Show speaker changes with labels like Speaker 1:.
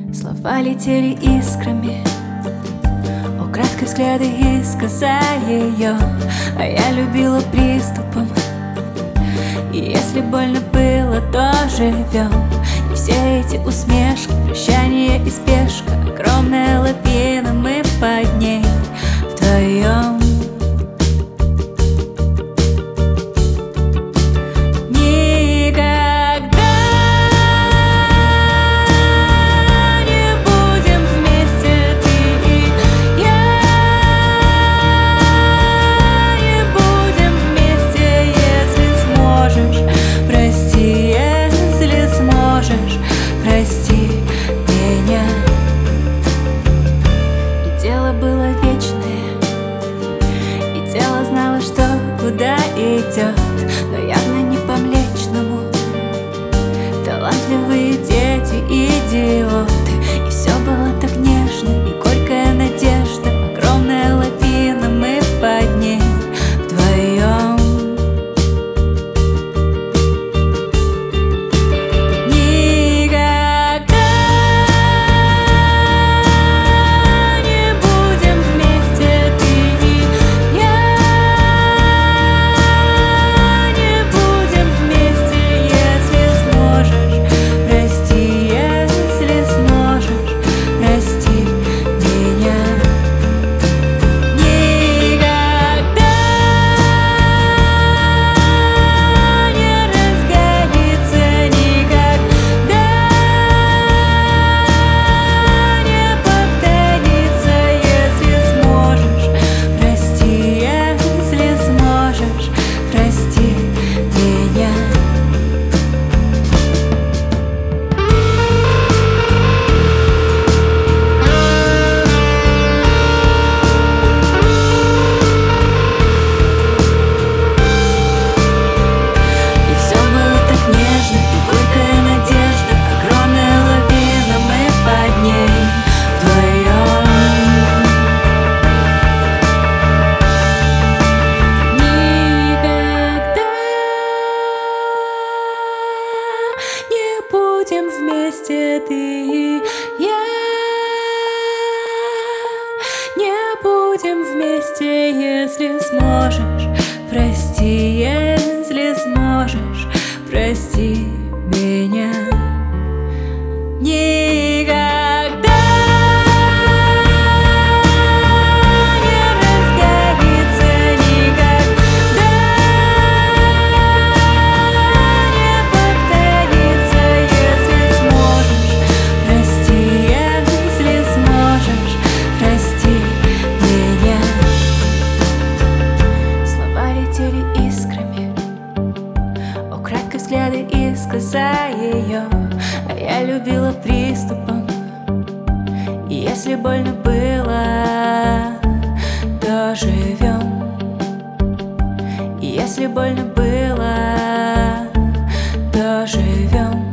Speaker 1: Слова летели искрами, украдкой взгляды исказая ее. А я любила приступом, и если больно было, то живем. И все эти усмешки, прощание и спешка, огромная лавина, мы под ней вдвоем. Прости меня. И дело было вечное, и тело знало, что куда идет, но явно не по Млечному. Талантливые дети, идиоты, и все было так нежно, и горькая надежда, огромная лавина, мы под ней вдвоем. Будем вместе ты и я. Не будем вместе, если сможешь. Прости, если сможешь. Прости меня. Никогда не разгорится, никогда не повторится, если сможешь. Прости, если сможешь. Прости меня. Слова летели искрами, украдкой взгляды исказая ее. А я любила приступом, и если больно было, то живем. И если больно было, то живем.